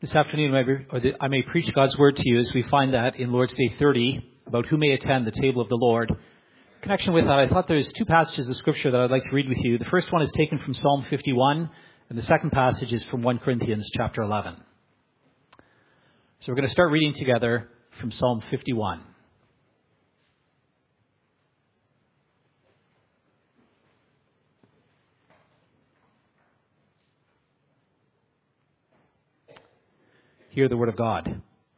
This afternoon, I may preach God's word to you as we find that in Lord's Day 30, about who may attend the table of the Lord. In connection with that, I thought there's two passages of Scripture that I'd like to read with you. The first one is taken from Psalm 51, and the second passage is from 1 Corinthians chapter 11. So we're going to start reading together from Psalm 51. Hear the word of God.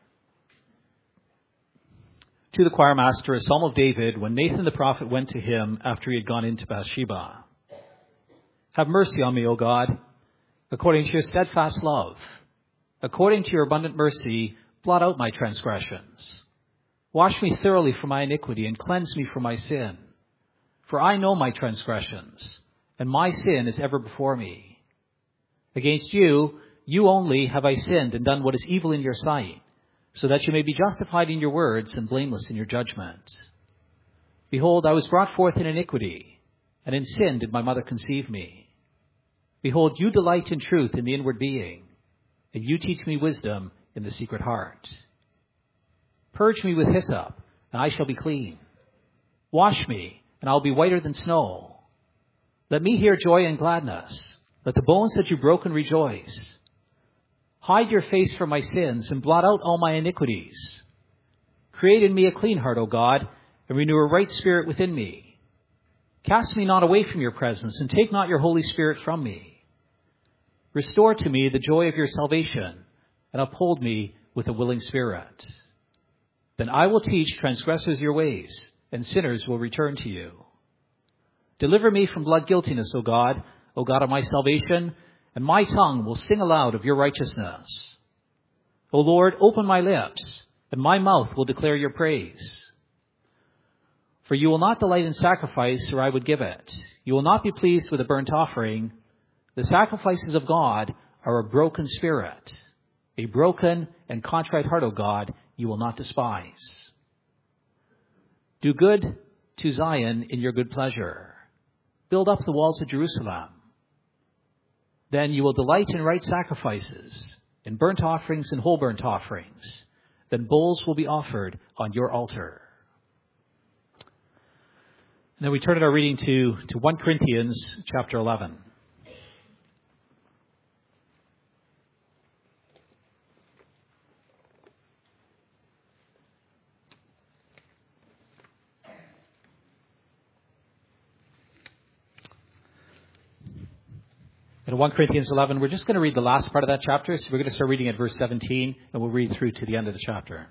To the choir master, a psalm of David, when Nathan the prophet went to him after he had gone into Bathsheba. Have mercy on me, O God, according to your steadfast love. According to your abundant mercy, blot out my transgressions. Wash me thoroughly from my iniquity and cleanse me from my sin. For I know my transgressions, and my sin is ever before me. Against you only have I sinned and done what is evil in your sight, so that you may be justified in your words and blameless in your judgment. Behold, I was brought forth in iniquity, and in sin did my mother conceive me. Behold, you delight in truth in the inward being, and you teach me wisdom in the secret heart. Purge me with hyssop, and I shall be clean. Wash me, and I will be whiter than snow. Let me hear joy and gladness. Let the bones that you broken rejoice. Hide your face from my sins and blot out all my iniquities. Create in me a clean heart, O God, and renew a right spirit within me. Cast me not away from your presence, and take not your Holy Spirit from me. Restore to me the joy of your salvation, and uphold me with a willing spirit. Then I will teach transgressors your ways, and sinners will return to you. Deliver me from blood guiltiness, O God of my salvation, and my tongue will sing aloud of your righteousness. O Lord, open my lips, and my mouth will declare your praise. For you will not delight in sacrifice, or I would give it. You will not be pleased with a burnt offering. The sacrifices of God are a broken spirit. A broken and contrite heart, O God, you will not despise. Do good to Zion in your good pleasure. Build up the walls of Jerusalem. Then you will delight in right sacrifices, in burnt offerings and whole burnt offerings. Then bulls will be offered on your altar. And then we turn our reading to 1 Corinthians chapter 11. In 1 Corinthians 11, we're just going to read the last part of that chapter. So we're going to start reading at verse 17, and we'll read through to the end of the chapter.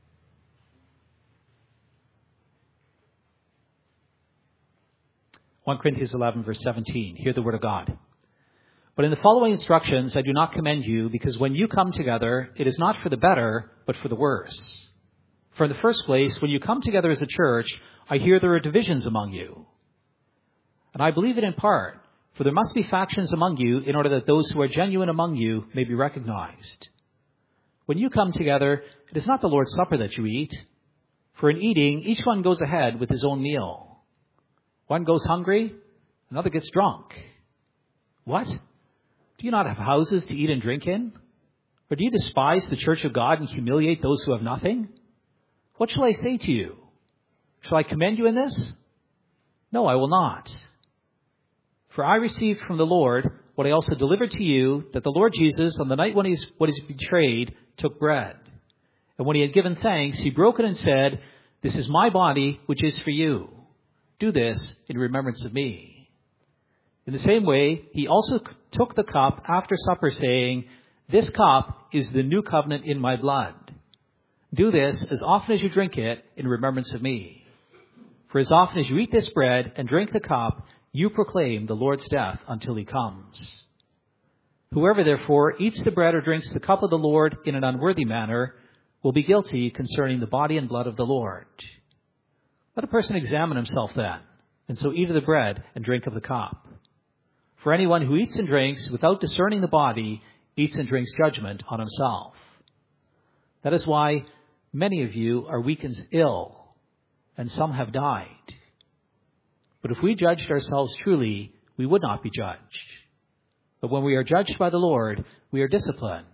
1 Corinthians 11, verse 17. Hear the word of God. But in the following instructions, I do not commend you, because when you come together, it is not for the better, but for the worse. For in the first place, when you come together as a church, I hear there are divisions among you. And I believe it in part. For there must be factions among you in order that those who are genuine among you may be recognized. When you come together, it is not the Lord's Supper that you eat. For in eating, each one goes ahead with his own meal. One goes hungry, another gets drunk. What? Do you not have houses to eat and drink in? Or do you despise the church of God and humiliate those who have nothing? What shall I say to you? Shall I commend you in this? No, I will not. For I received from the Lord what I also delivered to you, that the Lord Jesus, on the night when he was betrayed, took bread. And when he had given thanks, he broke it and said, "This is my body, which is for you. Do this in remembrance of me." In the same way, he also took the cup after supper, saying, "This cup is the new covenant in my blood. Do this as often as you drink it in remembrance of me. For as often as you eat this bread and drink the cup, you proclaim the Lord's death until he comes. Whoever therefore eats the bread or drinks the cup of the Lord in an unworthy manner will be guilty concerning the body and blood of the Lord. Let a person examine himself then, and so eat of the bread and drink of the cup. For anyone who eats and drinks without discerning the body eats and drinks judgment on himself. That is why many of you are weak and ill, and some have died. But if we judged ourselves truly, we would not be judged. But when we are judged by the Lord, we are disciplined,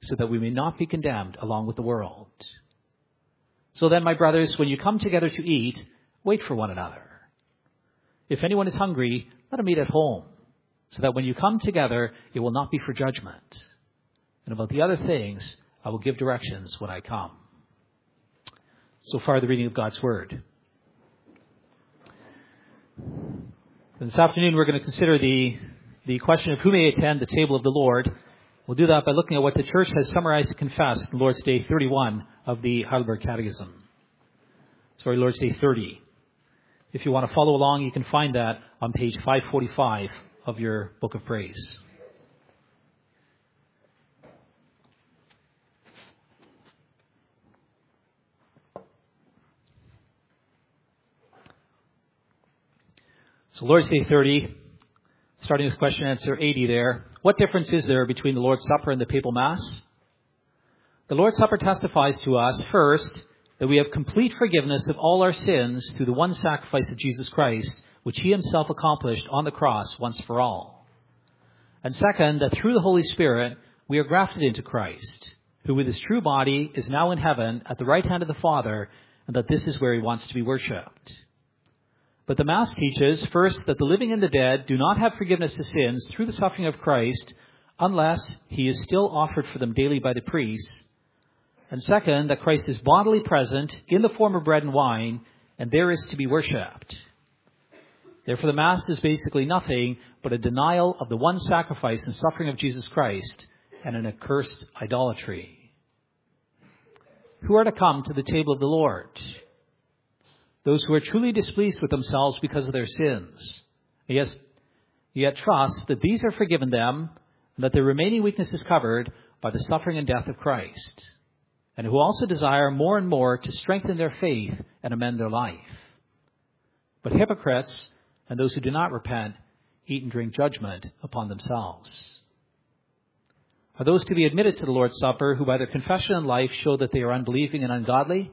so that we may not be condemned along with the world. So then, my brothers, when you come together to eat, wait for one another. If anyone is hungry, let him eat at home, so that when you come together, it will not be for judgment. And about the other things, I will give directions when I come. So far, the reading of God's Word. And this afternoon, we're going to consider the question of who may attend the table of the Lord. We'll do that by looking at what the Church has summarized and confessed in Lord's Day 31 of the Heidelberg Catechism. Sorry, Lord's Day 30. If you want to follow along, you can find that on page 545 of your Book of Praise. So Lord's Day 30, starting with question and answer 80 there. What difference is there between the Lord's Supper and the Papal Mass? The Lord's Supper testifies to us, first, that we have complete forgiveness of all our sins through the one sacrifice of Jesus Christ, which he himself accomplished on the cross once for all. And second, that through the Holy Spirit, we are grafted into Christ, who with his true body is now in heaven at the right hand of the Father, and that this is where he wants to be worshipped. But the Mass teaches, first, that the living and the dead do not have forgiveness of sins through the suffering of Christ unless he is still offered for them daily by the priests. And second, that Christ is bodily present in the form of bread and wine, and there is to be worshipped. Therefore, the Mass is basically nothing but a denial of the one sacrifice and suffering of Jesus Christ and an accursed idolatry. Who are to come to the table of the Lord? Those who are truly displeased with themselves because of their sins, yet trust that these are forgiven them and that their remaining weakness is covered by the suffering and death of Christ, and who also desire more and more to strengthen their faith and amend their life. But hypocrites and those who do not repent eat and drink judgment upon themselves. Are those to be admitted to the Lord's Supper who by their confession and life show that they are unbelieving and ungodly?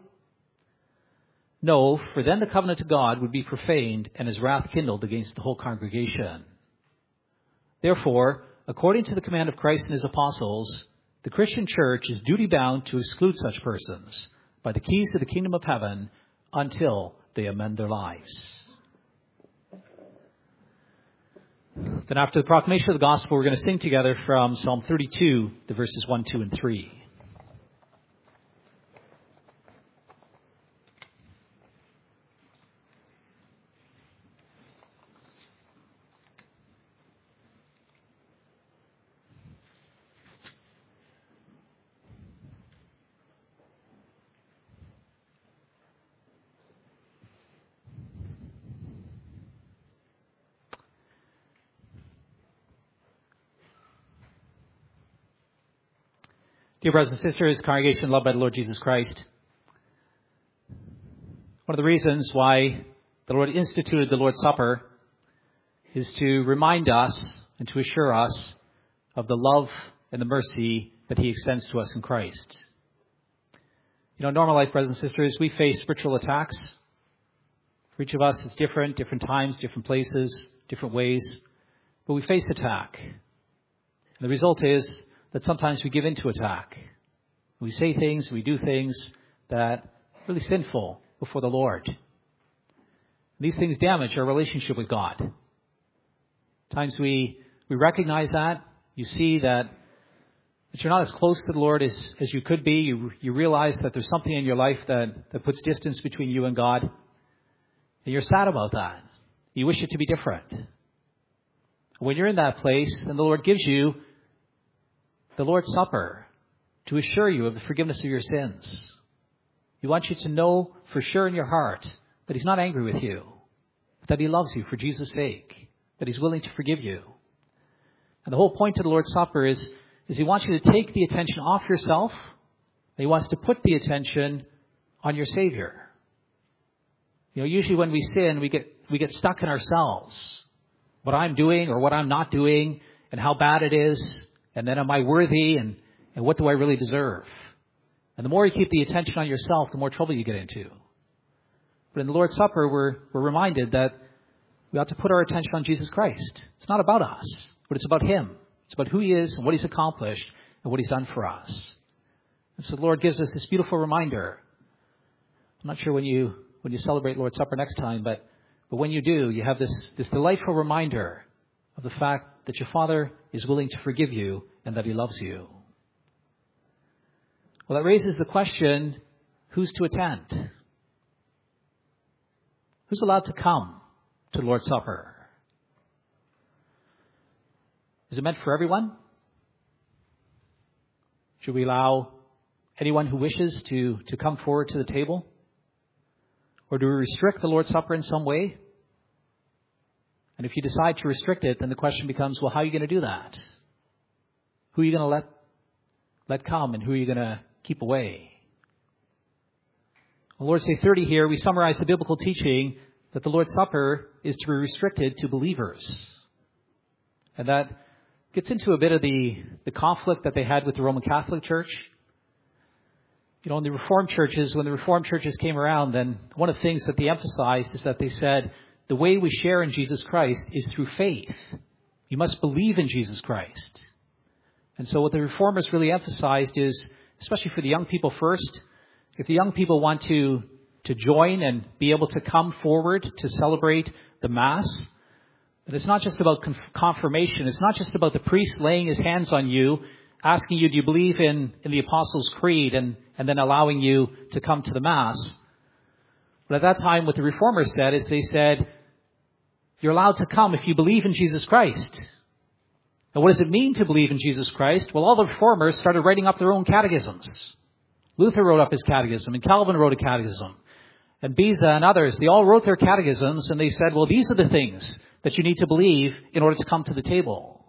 No, for then the covenant of God would be profaned and his wrath kindled against the whole congregation. Therefore, according to the command of Christ and his apostles, the Christian church is duty-bound to exclude such persons by the keys of the kingdom of heaven until they amend their lives. Then after the proclamation of the gospel, we're going to sing together from Psalm 32, the verses 1, 2, and 3. Dear brothers and sisters, congregation loved by the Lord Jesus Christ, one of the reasons why the Lord instituted the Lord's Supper is to remind us and to assure us of the love and the mercy that he extends to us in Christ. You know, in normal life, brothers and sisters, we face spiritual attacks. For each of us, it's different times, different places, different ways, but we face attack. And the result is that sometimes we give in to attack. We say things, we do things that are really sinful before the Lord. These things damage our relationship with God. Times we recognize that. You see that you're not as close to the Lord as you could be. You realize that there's something in your life that puts distance between you and God. And you're sad about that. You wish it to be different. When you're in that place, then the Lord gives you the Lord's Supper to assure you of the forgiveness of your sins. He wants you to know for sure in your heart that he's not angry with you, that he loves you for Jesus' sake, that he's willing to forgive you. And the whole point of the Lord's Supper is he wants you to take the attention off yourself, and he wants to put the attention on your Savior. You know, usually when we sin, we get stuck in ourselves, what I'm doing or what I'm not doing, and how bad it is. And then am I worthy? And what do I really deserve? And the more you keep the attention on yourself, the more trouble you get into. But in the Lord's Supper, we're reminded that we ought to put our attention on Jesus Christ. It's not about us, but it's about him. It's about who he is and what he's accomplished. and what he's done for us. And so the Lord gives us this beautiful reminder. I'm not sure when you celebrate Lord's Supper next time, but when you do, you have this delightful reminder of the fact that your Father is willing to forgive you and that he loves you. Well, that raises the question, who's to attend? Who's allowed to come to the Lord's Supper? Is it meant for everyone? Should we allow anyone who wishes to come forward to the table? Or do we restrict the Lord's Supper in some way? And if you decide to restrict it, then the question becomes, well, how are you going to do that? Who are you going to let come, and who are you going to keep away? Well, Lord's Day 30 here, we summarize the biblical teaching that the Lord's Supper is to be restricted to believers. And that gets into a bit of the conflict that they had with the Roman Catholic Church. You know, in the Reformed churches, when the Reformed churches came around, then one of the things that they emphasized is that they said, the way we share in Jesus Christ is through faith. You must believe in Jesus Christ. And so what the Reformers really emphasized is, especially for the young people first, if the young people want to join and be able to come forward to celebrate the Mass, and it's not just about confirmation. It's not just about the priest laying his hands on you, asking you, do you believe in the Apostles' Creed, and then allowing you to come to the Mass. But at that time, what the Reformers said is they said, you're allowed to come if you believe in Jesus Christ. And what does it mean to believe in Jesus Christ? Well, all the Reformers started writing up their own catechisms. Luther wrote up his catechism, and Calvin wrote a catechism. And Beza and others, they all wrote their catechisms, and they said, well, these are the things that you need to believe in order to come to the table.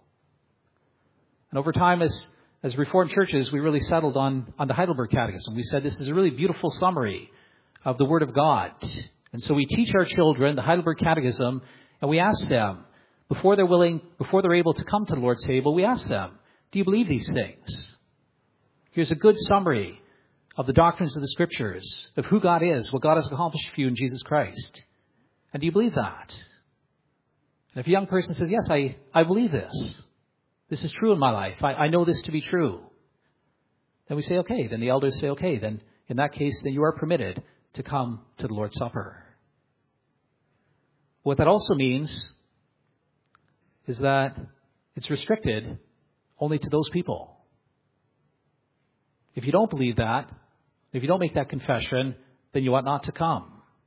And over time, as Reformed churches, we really settled on the Heidelberg Catechism. We said this is a really beautiful summary of the Word of God. And so we teach our children the Heidelberg Catechism, and we ask them, before they're able to come to the Lord's table, we ask them, do you believe these things? Here's a good summary of the doctrines of the Scriptures, of who God is, what God has accomplished for you in Jesus Christ. And do you believe that? And if a young person says, yes, I believe this. This is true in my life. I know this to be true. Then we say, okay. Then the elders say, okay. Then in that case, then you are permitted to come to the Lord's Supper. What that also means is that it's restricted only to those people. If you don't believe that, if you don't make that confession, then you ought not to come.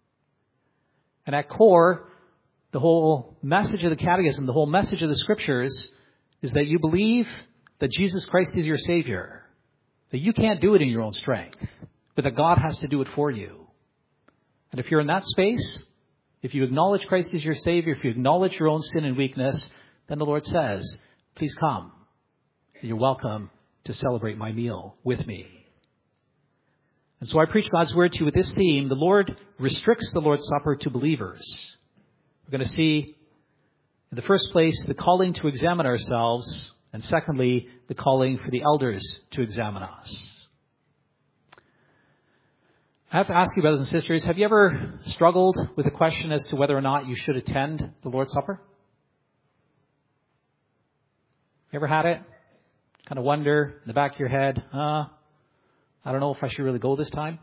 And at core, the whole message of the Catechism, the whole message of the Scriptures is that you believe that Jesus Christ is your Savior, that you can't do it in your own strength, but that God has to do it for you. And if you're in that space, if you acknowledge Christ as your Savior, if you acknowledge your own sin and weakness, then the Lord says, please come. You're welcome to celebrate my meal with me. And so I preach God's word to you with this theme. The Lord restricts the Lord's Supper to believers. We're going to see, in the first place, the calling to examine ourselves, and secondly, the calling for the elders to examine us. I have to ask you, brothers and sisters, have you ever struggled with the question as to whether or not you should attend the Lord's Supper? You ever had it? Kind of wonder in the back of your head, I don't know if I should really go this time.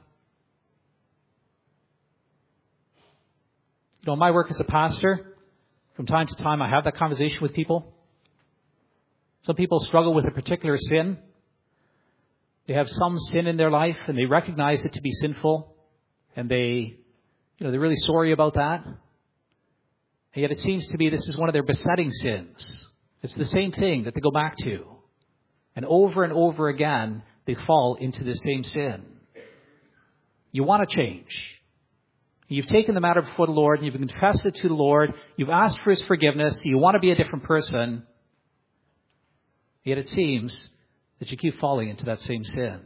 You know, in my work as a pastor, from time to time I have that conversation with people. Some people struggle with a particular sin. They have some sin in their life and they recognize it to be sinful, and they're really sorry about that. And yet it seems to be this is one of their besetting sins. It's the same thing that they go back to. And over again, they fall into the same sin. You want to change. You've taken the matter before the Lord, and you've confessed it to the Lord. You've asked for His forgiveness. You want to be a different person. Yet it seems that you keep falling into that same sin.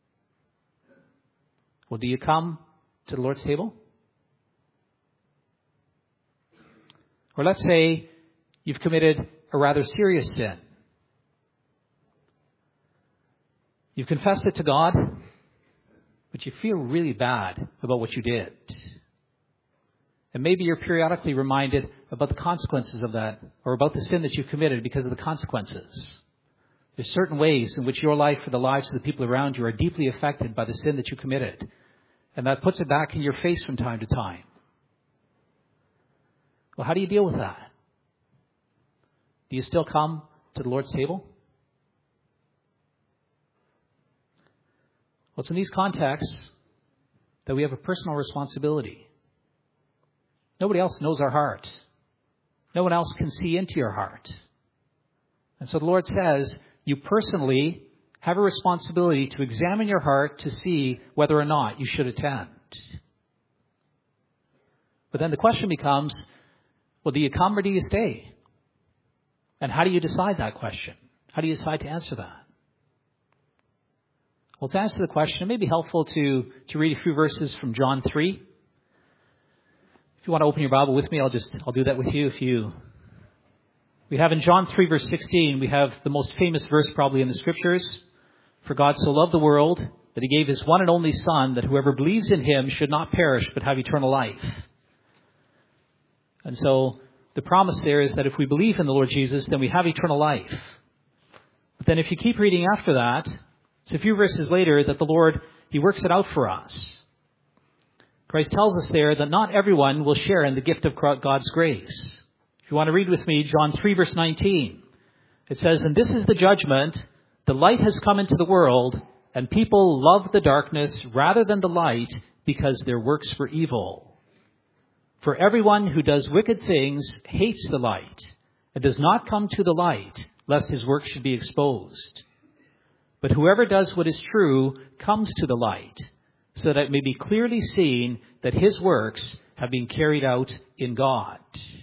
Well, do you come to the Lord's table? Or let's say you've committed a rather serious sin. You've confessed it to God, but you feel really bad about what you did. And maybe you're periodically reminded about the consequences of that, or about the sin that you've committed because of the consequences. There's certain ways in which your life or the lives of the people around you are deeply affected by the sin that you committed. And that puts it back in your face from time to time. Well, how do you deal with that? Do you still come to the Lord's table? Well, it's in these contexts that we have a personal responsibility. Nobody else knows our heart. No one else can see into your heart. And so the Lord says, you personally have a responsibility to examine your heart to see whether or not you should attend. But then the question becomes, well, do you come or do you stay? And how do you decide that question? How do you decide to answer that? Well, to answer the question, it may be helpful to read a few verses from John 3. If you want to open your Bible with me, I'll do that with you. We have in John 3 verse 16, we have the most famous verse probably in the scriptures. For God so loved the world that he gave his one and only Son, that whoever believes in him should not perish but have eternal life. And so the promise there is that if we believe in the Lord Jesus, then we have eternal life. But then if you keep reading after that, it's a few verses later that the Lord, he works it out for us. Christ tells us there that not everyone will share in the gift of God's grace. If you want to read with me, John 3 verse 19, it says, and this is the judgment, the light has come into the world, and people love the darkness rather than the light because their works were evil. For everyone who does wicked things hates the light and does not come to the light, lest his work should be exposed. But whoever does what is true comes to the light, so that it may be clearly seen that his works have been carried out in God.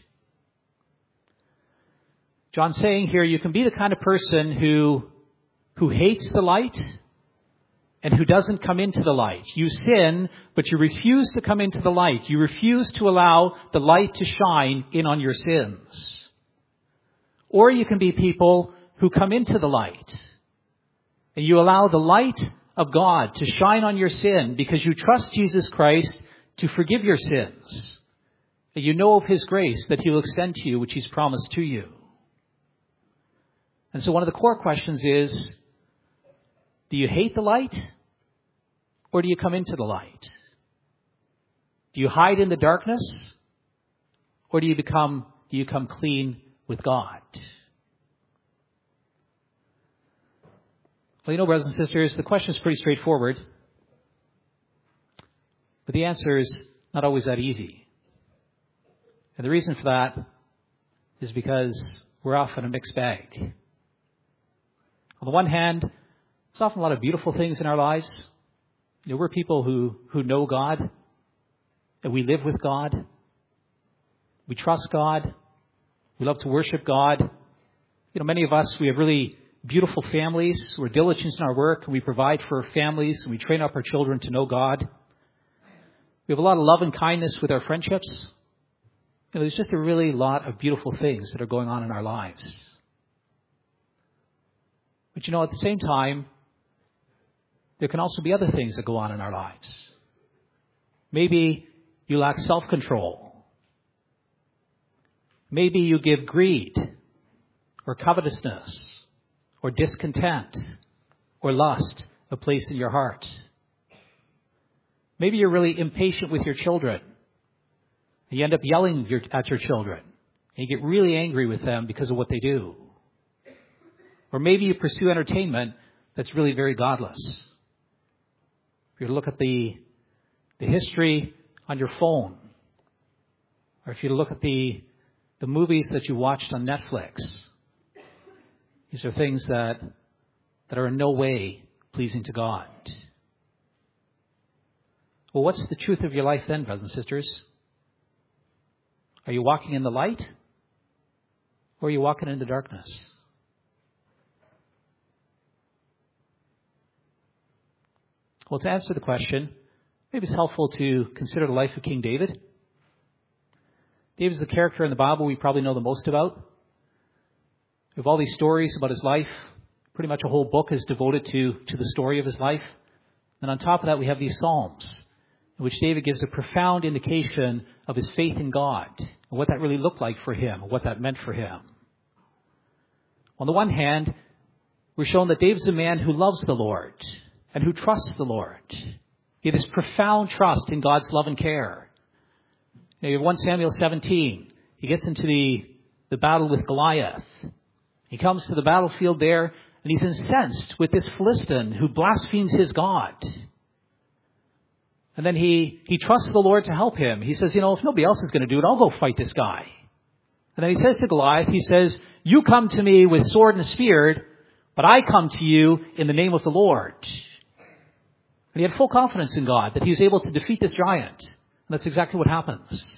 John's saying here, you can be the kind of person who hates the light and who doesn't come into the light. You sin, but you refuse to come into the light. You refuse to allow the light to shine in on your sins. Or you can be people who come into the light and you allow the light of God to shine on your sin because you trust Jesus Christ to forgive your sins. And you know of his grace that he will extend to you, which he's promised to you. And so one of the core questions is, do you hate the light or do you come into the light? Do you hide in the darkness or do you come clean with God? Well, brothers and sisters, the question is pretty straightforward. But the answer is not always that easy. And the reason for that is because we're often a mixed bag. On the one hand, there's often a lot of beautiful things in our lives. We're people who know God, and we live with God. We trust God. We love to worship God. Many of us, we have really beautiful families. We're diligent in our work, and we provide for our families, and we train up our children to know God. We have a lot of love and kindness with our friendships. There's just a really lot of beautiful things that are going on in our lives. But at the same time, there can also be other things that go on in our lives. Maybe you lack self-control. Maybe you give greed or covetousness or discontent or lust a place in your heart. Maybe you're really impatient with your children. You end up yelling at your children. And you get really angry with them because of what they do. Or maybe you pursue entertainment that's really very godless. If you look at the history on your phone, or if you look at the movies that you watched on Netflix, these are things that are in no way pleasing to God. Well, what's the truth of your life then, brothers and sisters? Are you walking in the light, or are you walking in the darkness? Well, to answer the question, maybe it's helpful to consider the life of King David. David is the character in the Bible we probably know the most about. We have all these stories about his life. Pretty much a whole book is devoted to the story of his life. And on top of that, we have these Psalms, in which David gives a profound indication of his faith in God and what that really looked like for him, what that meant for him. On the one hand, we're shown that David's a man who loves the Lord and who trusts the Lord. He had this profound trust in God's love and care. You have 1 Samuel 17. He gets into the battle with Goliath. He comes to the battlefield there, and he's incensed with this Philistine who blasphemes his God. And then he trusts the Lord to help him. He says, if nobody else is going to do it, I'll go fight this guy. And then he says to Goliath, he says, you come to me with sword and spear, but I come to you in the name of the Lord. And he had full confidence in God that he was able to defeat this giant. And that's exactly what happens.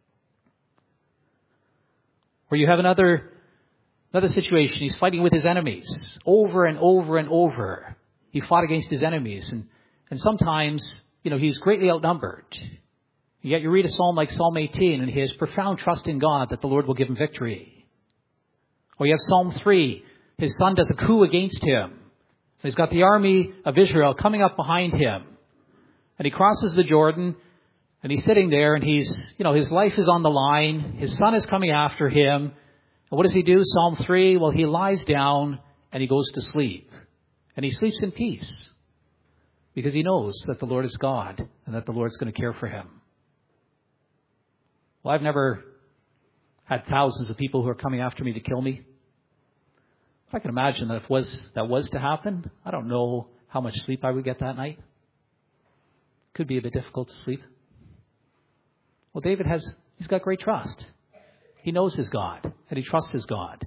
Or you have another situation. He's fighting with his enemies over and over and over. He fought against his enemies. And sometimes, he's greatly outnumbered. Yet you read a psalm like Psalm 18, and he has profound trust in God that the Lord will give him victory. Or you have Psalm 3. His son does a coup against him. He's got the army of Israel coming up behind him. And he crosses the Jordan, and he's sitting there, and his life is on the line. His son is coming after him. And what does he do? Psalm 3, well, he lies down and he goes to sleep. And he sleeps in peace. Because he knows that the Lord is God and that the Lord's going to care for him. Well, I've never had thousands of people who are coming after me to kill me. If I can imagine that if that was to happen, I don't know how much sleep I would get that night. Could be a bit difficult to sleep. Well, David he's got great trust. He knows his God, and he trusts his God.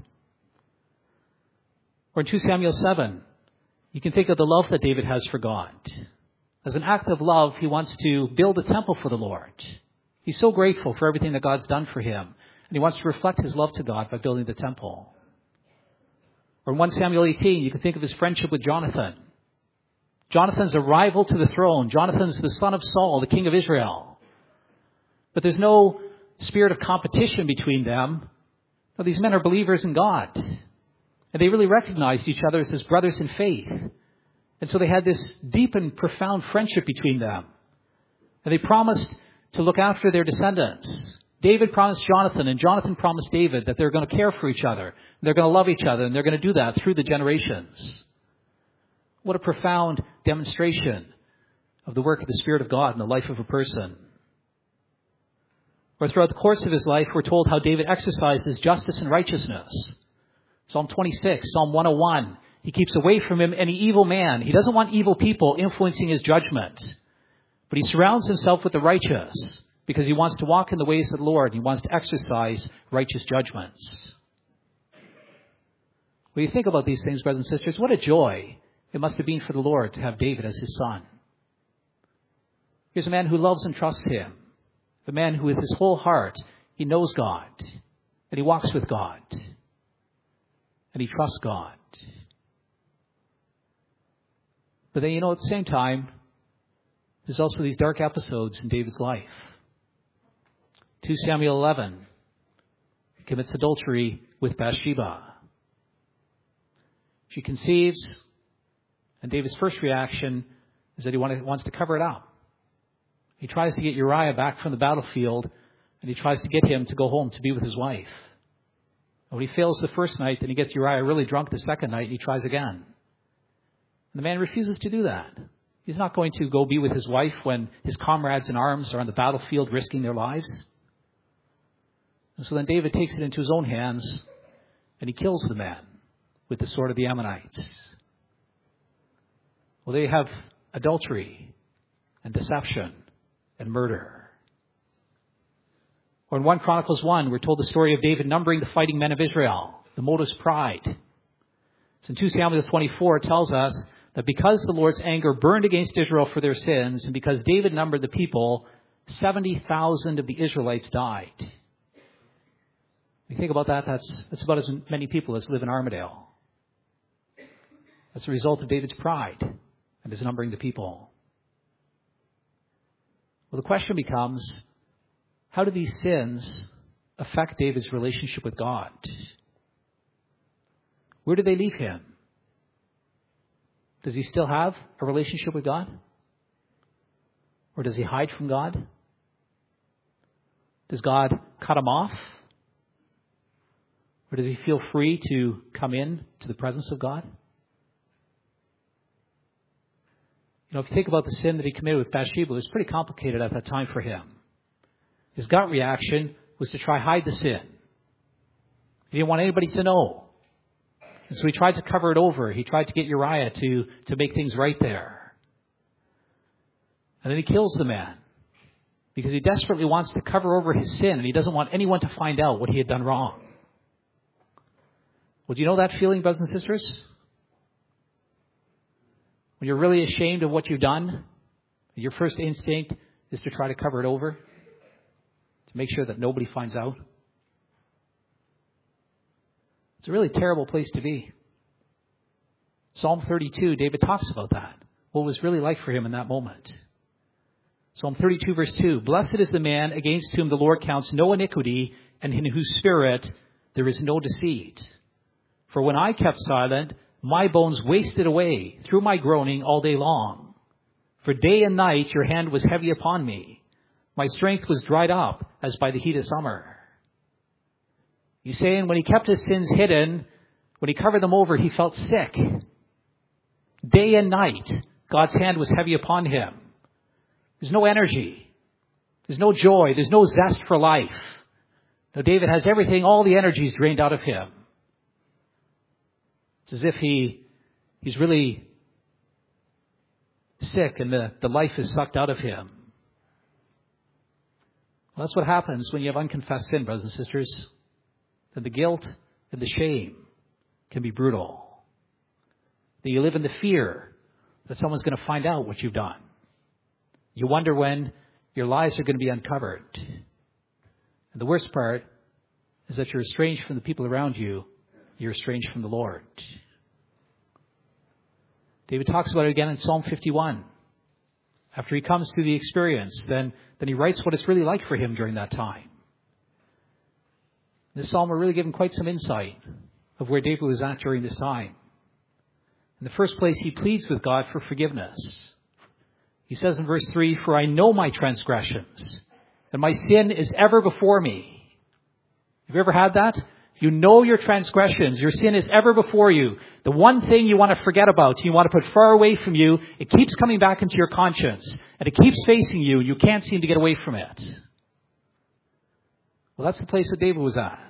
Or in 2 Samuel 7, you can think of the love that David has for God. As an act of love, he wants to build a temple for the Lord. He's so grateful for everything that God's done for him, and he wants to reflect his love to God by building the temple. Or in 1 Samuel 18, you can think of his friendship with Jonathan. Jonathan's a rival to the throne. Jonathan's the son of Saul, the king of Israel. But there's no spirit of competition between them. No, these men are believers in God. And they really recognized each other as brothers in faith. And so they had this deep and profound friendship between them. And they promised to look after their descendants. David promised Jonathan, and Jonathan promised David that they're going to care for each other. They're going to love each other, and they're going to do that through the generations. What a profound demonstration of the work of the Spirit of God in the life of a person. Or throughout the course of his life, we're told how David exercises justice and righteousness. Psalm 26, Psalm 101. He keeps away from him any evil man. He doesn't want evil people influencing his judgment. But he surrounds himself with the righteous because he wants to walk in the ways of the Lord. He wants to exercise righteous judgments. When you think about these things, brothers and sisters, what a joy it must have been for the Lord to have David as his son. Here's a man who loves and trusts him. A man who with his whole heart, he knows God. And he walks with God. And he trusts God. But then, at the same time, there's also these dark episodes in David's life. 2 Samuel 11. He commits adultery with Bathsheba. She conceives, and David's first reaction is that he wants to cover it up. He tries to get Uriah back from the battlefield, and he tries to get him to go home to be with his wife. And when he fails the first night, then he gets Uriah really drunk the second night, and he tries again. And the man refuses to do that. He's not going to go be with his wife when his comrades in arms are on the battlefield risking their lives. And so then David takes it into his own hands, and he kills the man with the sword of the Ammonites. Well, they have adultery and deception and murder. Or in 1 Chronicles 1, we're told the story of David numbering the fighting men of Israel. The motive's pride. So in 2 Samuel 24, it tells us that because the Lord's anger burned against Israel for their sins, and because David numbered the people, 70,000 of the Israelites died. When you think about that, that's about as many people as live in Armadale. That's a result of David's pride and his numbering the people. Well, the question becomes, how do these sins affect David's relationship with God? Where do they leave him? Does he still have a relationship with God? Or does he hide from God? Does God cut him off? Or does he feel free to come in to the presence of God? if you think about the sin that he committed with Bathsheba, it was pretty complicated at that time for him. His gut reaction was to try hide the sin. He didn't want anybody to know. And so he tried to cover it over. He tried to get Uriah to make things right there. And then he kills the man because he desperately wants to cover over his sin and he doesn't want anyone to find out what he had done wrong. Well, do you know that feeling, brothers and sisters? When you're really ashamed of what you've done, your first instinct is to try to cover it over, to make sure that nobody finds out. It's a really terrible place to be. Psalm 32, David talks about that, what it was really like for him in that moment. Psalm 32, verse 2, Blessed is the man against whom the Lord counts no iniquity, and in whose spirit there is no deceit. For when I kept silent, my bones wasted away through my groaning all day long. For day and night your hand was heavy upon me. My strength was dried up as by the heat of summer. He's saying when he kept his sins hidden, when he covered them over, he felt sick. Day and night, God's hand was heavy upon him. There's no energy. There's no joy. There's no zest for life. Now David has everything, all the energy is drained out of him. It's as if he's really sick and the life is sucked out of him. Well, that's what happens when you have unconfessed sin, brothers and sisters. Then the guilt and the shame can be brutal. That you live in the fear that someone's going to find out what you've done. You wonder when your lies are going to be uncovered. And the worst part is that you're estranged from the people around you. You're estranged from the Lord. David talks about it again in Psalm 51. After he comes through the experience, then he writes what it's really like for him during that time. This psalm will really give him quite some insight of where David was at during this time. In the first place, he pleads with God for forgiveness. He says in verse 3, For I know my transgressions, and my sin is ever before me. Have you ever had that? You know your transgressions. Your sin is ever before you. The one thing you want to forget about, you want to put far away from you, it keeps coming back into your conscience. And it keeps facing you. You can't seem to get away from it. Well, that's the place that David was at.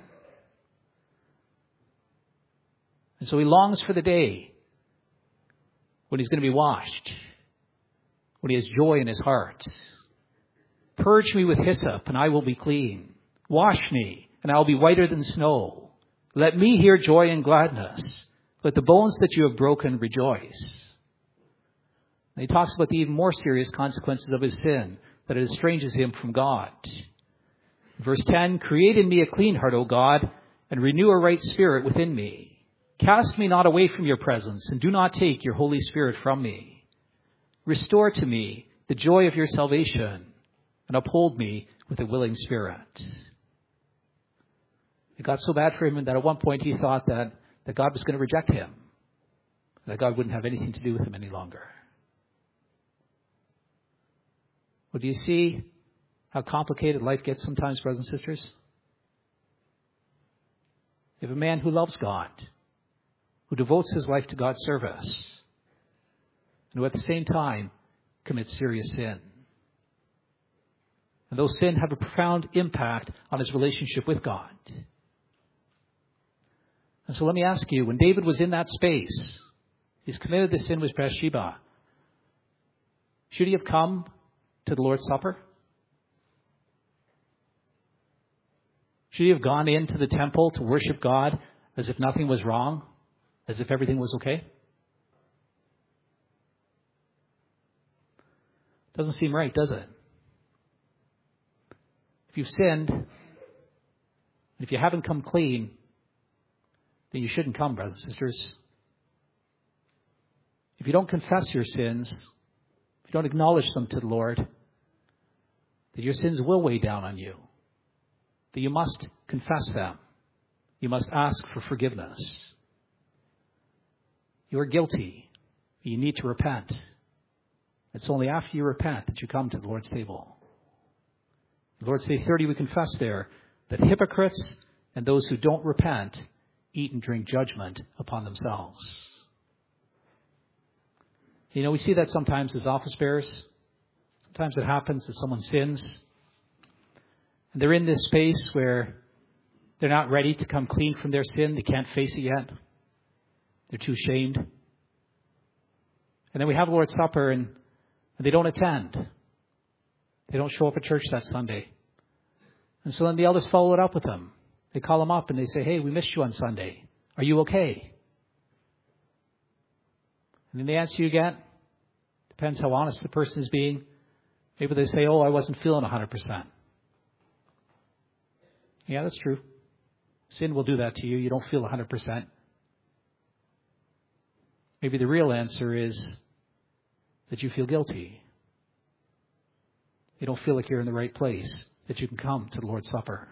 And so he longs for the day when he's going to be washed, when he has joy in his heart. Purge me with hyssop, and I will be clean. Wash me, and I will be whiter than snow. Let me hear joy and gladness. Let the bones that you have broken rejoice. And he talks about the even more serious consequences of his sin, that it estranges him from God. Verse 10, Create in me a clean heart, O God, and renew a right spirit within me. Cast me not away from your presence, and do not take your Holy Spirit from me. Restore to me the joy of your salvation, and uphold me with a willing spirit. It got so bad for him that at one point he thought that God was going to reject him, that God wouldn't have anything to do with him any longer. Well, do you see how complicated life gets sometimes, brothers and sisters? You have a man who loves God, who devotes his life to God's service, and who at the same time commits serious sin. And those sin have a profound impact on his relationship with God. And so let me ask you, when David was in that space, he's committed the sin with Bathsheba. Should he have come to the Lord's Supper? Should he have gone into the temple to worship God as if nothing was wrong? As if everything was okay? Doesn't seem right, does it? If you've sinned, if you haven't come clean, then you shouldn't come, brothers and sisters. If you don't confess your sins, if you don't acknowledge them to the Lord, then your sins will weigh down on you. That you must confess them. You must ask for forgiveness. You are guilty. You need to repent. It's only after you repent that you come to the Lord's table. The Lord's Day 30, we confess there that hypocrites and those who don't repent eat and drink judgment upon themselves. We see that sometimes as office bearers. Sometimes it happens that someone sins. And they're in this space where they're not ready to come clean from their sin. They can't face it yet. They're too ashamed. And then we have Lord's Supper and they don't attend. They don't show up at church that Sunday. And so then the elders follow it up with them. They call them up and they say, hey, we missed you on Sunday. Are you okay? And then they answer you again. Depends how honest the person is being. Maybe they say, oh, I wasn't feeling 100%. Yeah, that's true. Sin will do that to you. You don't feel 100%. Maybe the real answer is that you feel guilty. You don't feel like you're in the right place, that you can come to the Lord's Supper.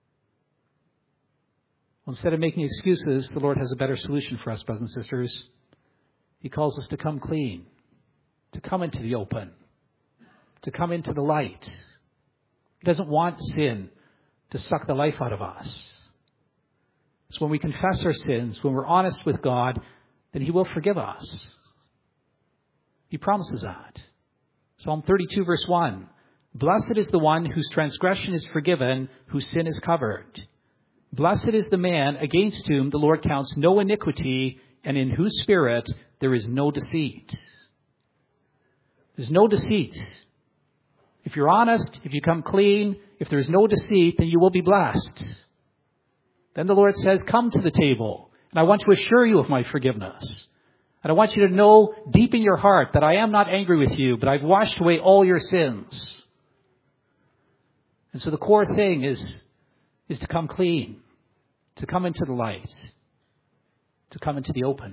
Well, instead of making excuses, the Lord has a better solution for us, brothers and sisters. He calls us to come clean, to come into the open, to come into the light. He doesn't want sin to suck the life out of us. So when we confess our sins, when we're honest with God, then He will forgive us. He promises that. Psalm 32 verse 1. Blessed is the one whose transgression is forgiven, whose sin is covered. Blessed is the man against whom the Lord counts no iniquity, and in whose spirit there is no deceit. There's no deceit. If you're honest, if you come clean, if there's no deceit, then you will be blessed. Then the Lord says, come to the table, and I want to assure you of my forgiveness. And I want you to know deep in your heart that I am not angry with you, but I've washed away all your sins. And so the core thing is to come clean, to come into the light, to come into the open.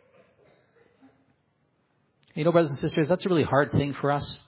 Brothers and sisters, that's a really hard thing for us.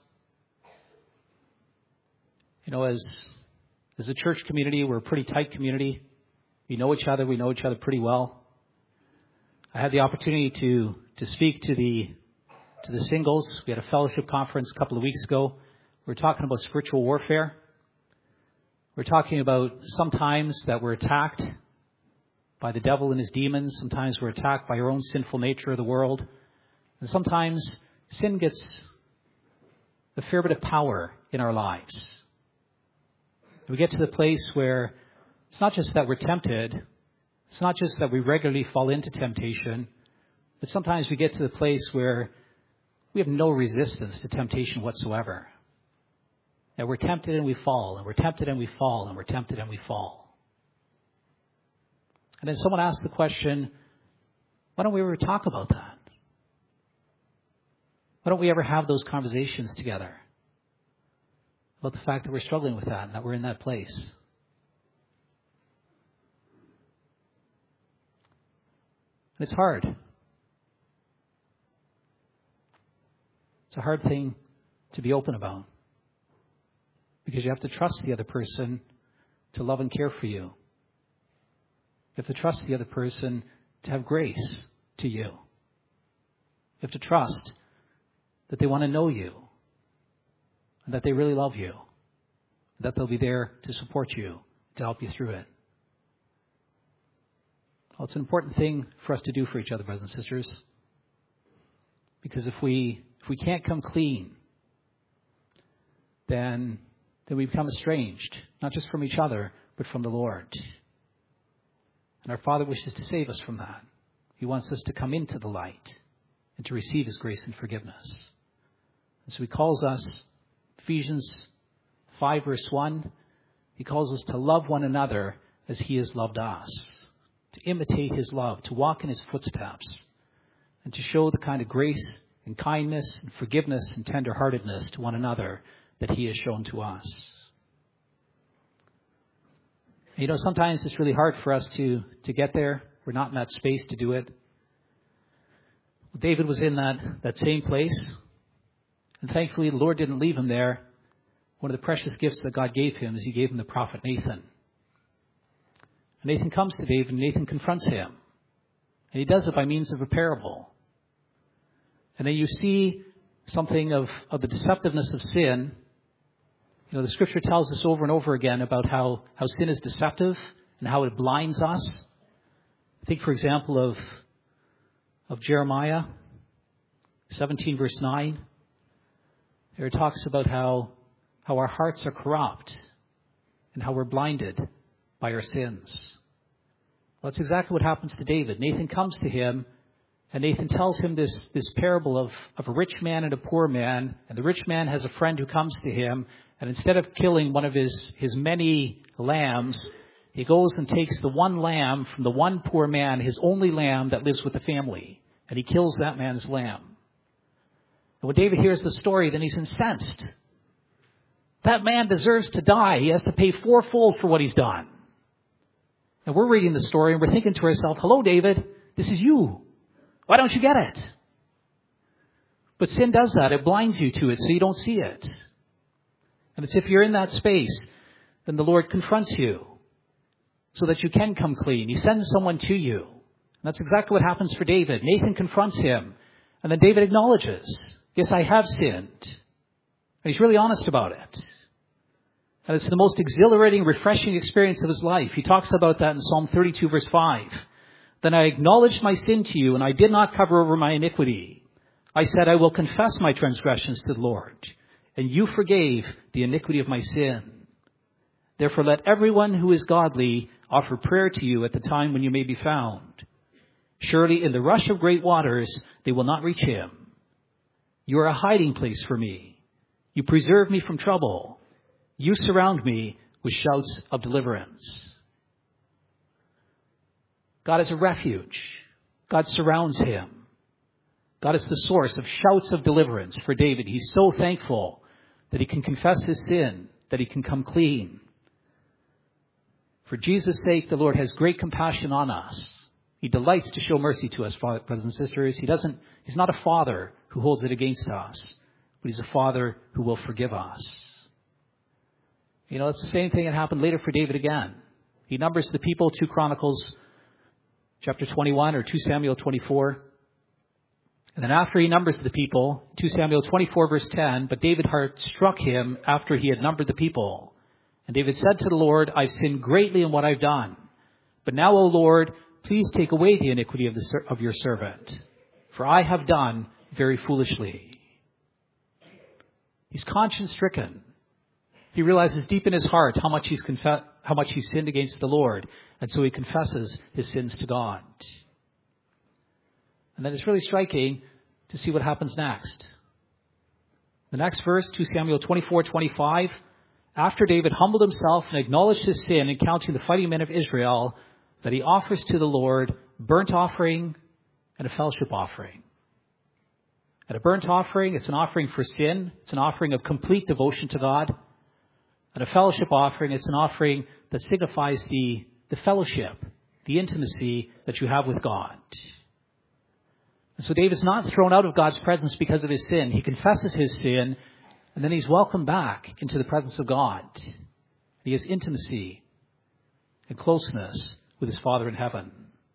As a church community, we're a pretty tight community. We know each other pretty well. I had the opportunity to speak to the singles. We had a fellowship conference a couple of weeks ago. We were talking about spiritual warfare. We're talking about sometimes that we're attacked by the devil and his demons. Sometimes we're attacked by our own sinful nature of the world. And sometimes sin gets a fair bit of power in our lives. We get to the place where it's not just that we're tempted. It's not just that we regularly fall into temptation. But sometimes we get to the place where we have no resistance to temptation whatsoever. That we're tempted and we fall, and we're tempted and we fall, and we're tempted and we fall. And then someone asked the question, why don't we ever talk about that? Why don't we ever have those conversations together about the fact that we're struggling with that and that we're in that place? And it's hard. It's a hard thing to be open about. Because you have to trust the other person to love and care for you. You have to trust the other person to have grace to you. You have to trust that they want to know you. And that they really love you. And that they'll be there to support you, to help you through it. Well, it's an important thing for us to do for each other, brothers and sisters. Because if we can't come clean, then we become estranged, not just from each other, but from the Lord. And our Father wishes to save us from that. He wants us to come into the light and to receive His grace and forgiveness. And so He calls us, Ephesians 5 verse 1, He calls us to love one another as He has loved us, to imitate His love, to walk in His footsteps, and to show the kind of grace and kindness and forgiveness and tenderheartedness to one another that He has shown to us. Sometimes it's really hard for us to get there. We're not in that space to do it. Well, David was in that same place. And thankfully, the Lord didn't leave him there. One of the precious gifts that God gave him is He gave him the prophet Nathan. And Nathan comes to David and Nathan confronts him. And he does it by means of a parable. And then you see something of the deceptiveness of sin. The Scripture tells us over and over again about how sin is deceptive and how it blinds us. Think, for example, of Jeremiah. 17 verse 9, there it talks about how our hearts are corrupt and how we're blinded by our sins. Well, that's exactly what happens to David. Nathan comes to him, and Nathan tells him this parable of a rich man and a poor man. And the rich man has a friend who comes to him, and instead of killing one of his many lambs, he goes and takes the one lamb from the one poor man, his only lamb that lives with the family, and he kills that man's lamb. And when David hears the story, then he's incensed. That man deserves to die. He has to pay fourfold for what he's done. And we're reading the story and we're thinking to ourselves, hello, David, this is you. Why don't you get it? But sin does that. It blinds you to it so you don't see it. And it's if you're in that space, then the Lord confronts you so that you can come clean. He sends someone to you. And that's exactly what happens for David. Nathan confronts him. And then David acknowledges, yes, I have sinned. And he's really honest about it. And it's the most exhilarating, refreshing experience of his life. He talks about that in Psalm 32, verse 5. Then I acknowledged my sin to you, and I did not cover over my iniquity. I said, I will confess my transgressions to the Lord, and you forgave the iniquity of my sin. Therefore, let everyone who is godly offer prayer to you at the time when you may be found. Surely in the rush of great waters, they will not reach him. You are a hiding place for me. You preserve me from trouble. You surround me with shouts of deliverance. God is a refuge. God surrounds him. God is the source of shouts of deliverance for David. He's so thankful that he can confess his sin, that he can come clean. For Jesus' sake, the Lord has great compassion on us. He delights to show mercy to us, brothers and sisters. He's not a father who holds it against us, but he's a father who will forgive us. You know, it's the same thing that happened later for David again. He numbers the people, 2 Chronicles chapter 21 or 2 Samuel 24. And then after he numbers the people, 2 Samuel 24 verse 10, but David's heart struck him after he had numbered the people. And David said to the Lord, I've sinned greatly in what I've done. But now, O Lord, please take away the iniquity of your servant, for I have done very foolishly. He's conscience stricken. He realizes deep in his heart how much he's sinned against the Lord, and so he confesses his sins to God. And then it's really striking to see what happens next. The next verse, 2 Samuel 24:25, after David humbled himself and acknowledged his sin, encountering the fighting men of Israel, that he offers to the Lord burnt offering and a fellowship offering. And a burnt offering, it's an offering for sin. It's an offering of complete devotion to God. And a fellowship offering, it's an offering that signifies the fellowship, the intimacy that you have with God. And so David's not thrown out of God's presence because of his sin. He confesses his sin, and then he's welcomed back into the presence of God. He has intimacy and closeness with his Father in heaven.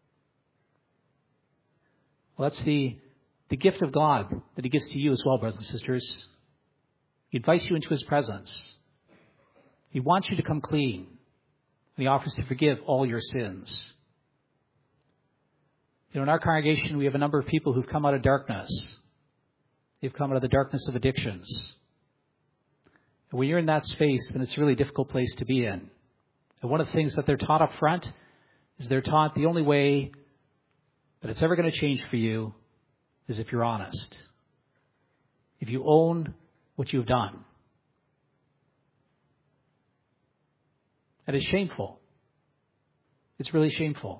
Well, that's the gift of God that he gives to you as well, brothers and sisters. He invites you into his presence. He wants you to come clean, and he offers to forgive all your sins. You know, in our congregation, we have a number of people who've come out of darkness. They've come out of the darkness of addictions. And when you're in that space, then it's a really difficult place to be in. And one of the things that they're taught up front is they're taught the only way that it's ever going to change for you is if you're honest. If you own what you've done. And it's shameful. It's really shameful.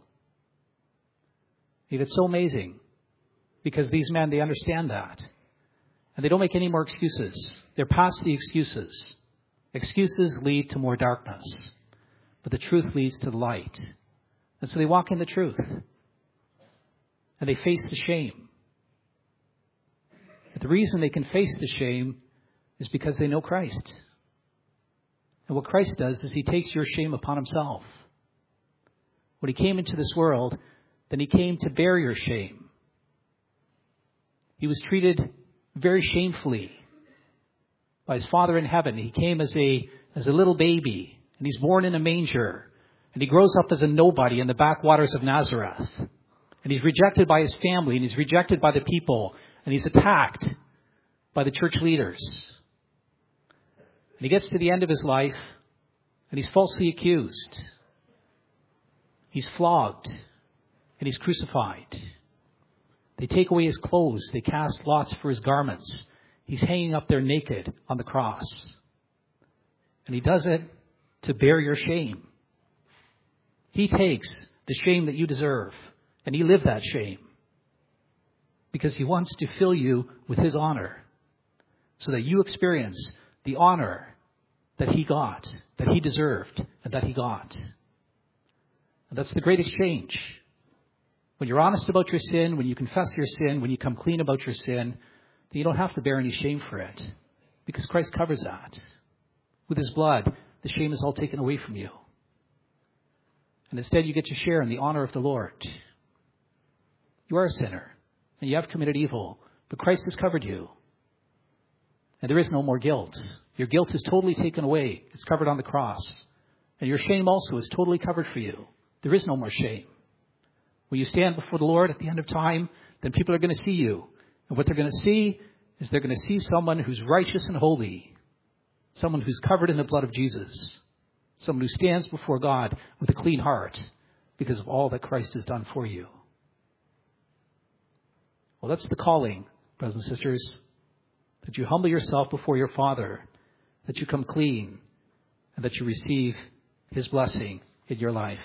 It's so amazing because these men, they understand that. And they don't make any more excuses. They're past the excuses. Excuses lead to more darkness. But the truth leads to the light. And so they walk in the truth. And they face the shame. But the reason they can face the shame is because they know Christ. And what Christ does is he takes your shame upon himself. When he came into this world, then he came to bear your shame. He was treated very shamefully by his Father in heaven. He came as a little baby, and he's born in a manger, and he grows up as a nobody in the backwaters of Nazareth. And he's rejected by his family, and he's rejected by the people. and he's attacked by the church leaders. And he gets to the end of his life, and he's falsely accused. He's flogged, and he's crucified. They take away his clothes. They cast lots for his garments. He's hanging up there naked on the cross. And he does it to bear your shame. He takes the shame that you deserve, and he lived that shame because he wants to fill you with his honor so that you experience the honor that he got, that he deserved, and that he got. And that's the great exchange. When you're honest about your sin, when you confess your sin, when you come clean about your sin, then you don't have to bear any shame for it because Christ covers that. With his blood, the shame is all taken away from you. And instead you get to share in the honor of the Lord. You are a sinner, and you have committed evil, but Christ has covered you. And there is no more guilt. Your guilt is totally taken away. It's covered on the cross. And your shame also is totally covered for you. There is no more shame. When you stand before the Lord at the end of time, then people are going to see you. And what they're going to see is they're going to see someone who's righteous and holy. Someone who's covered in the blood of Jesus. Someone who stands before God with a clean heart because of all that Christ has done for you. Well, that's the calling, brothers and sisters, that you humble yourself before your Father, that you come clean, and that you receive his blessing in your life.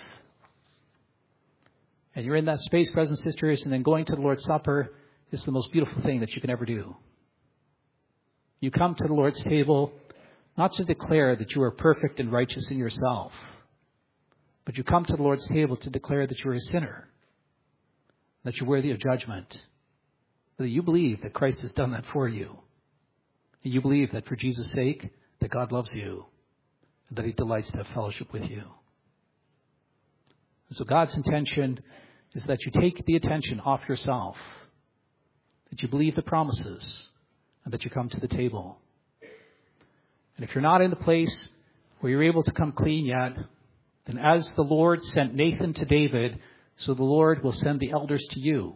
And you're in that space, brothers and sisters, and then going to the Lord's Supper is the most beautiful thing that you can ever do. You come to the Lord's table not to declare that you are perfect and righteous in yourself, but you come to the Lord's table to declare that you are a sinner, that you're worthy of judgment, that you believe that Christ has done that for you, and you believe that for Jesus' sake, that God loves you, and that he delights to have fellowship with you. And so God's intention is that you take the attention off yourself, that you believe the promises, and that you come to the table. And if you're not in the place where you're able to come clean yet, then as the Lord sent Nathan to David, so the Lord will send the elders to you.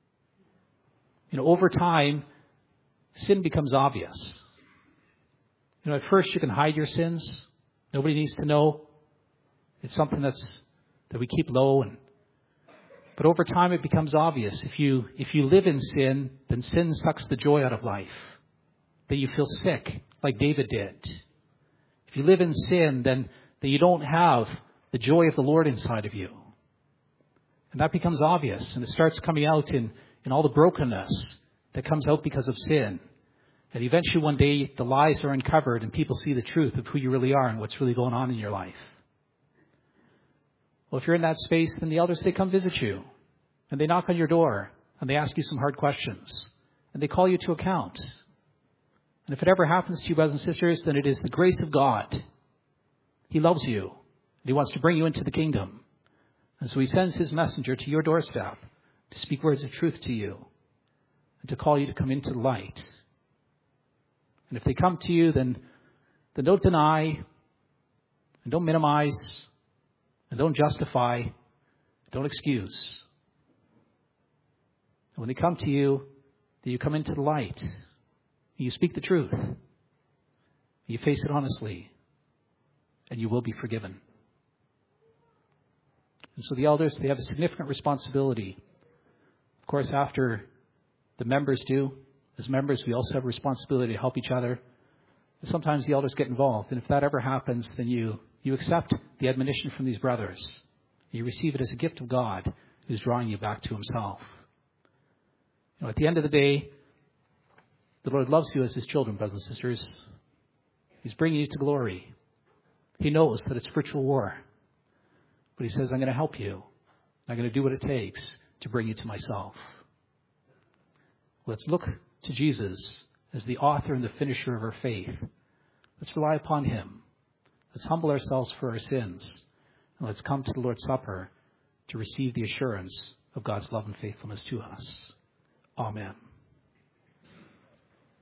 Over time, sin becomes obvious. At first you can hide your sins. Nobody needs to know. It's something that we keep low. But over time it becomes obvious. If you live in sin, then sin sucks the joy out of life. That you feel sick, like David did. If you live in sin, then you don't have the joy of the Lord inside of you. And that becomes obvious. And it starts coming out in all the brokenness that comes out because of sin. And eventually one day the lies are uncovered and people see the truth of who you really are and what's really going on in your life. Well, if you're in that space, then the elders, they come visit you. And they knock on your door. And they ask you some hard questions. And they call you to account. And if it ever happens to you, brothers and sisters, then it is the grace of God. He loves you. And he wants to bring you into the kingdom. And so he sends his messenger to your doorstep to speak words of truth to you. And to call you to come into the light. And if they come to you, then don't deny. And don't minimize. And don't justify. Don't excuse. And when they come to you, then you come into the light. You speak the truth. You face it honestly. And you will be forgiven. And so the elders, they have a significant responsibility. Of course, after the members do, as members, we also have a responsibility to help each other. And sometimes the elders get involved. And if that ever happens, then you accept the admonition from these brothers. You receive it as a gift of God who's drawing you back to himself. At the end of the day, the Lord loves you as his children, brothers and sisters. He's bringing you to glory. He knows that it's spiritual war. But he says, I'm going to help you. I'm going to do what it takes to bring you to myself. Let's look to Jesus as the author and the finisher of our faith. Let's rely upon him. Let's humble ourselves for our sins. And let's come to the Lord's Supper to receive the assurance of God's love and faithfulness to us. Amen.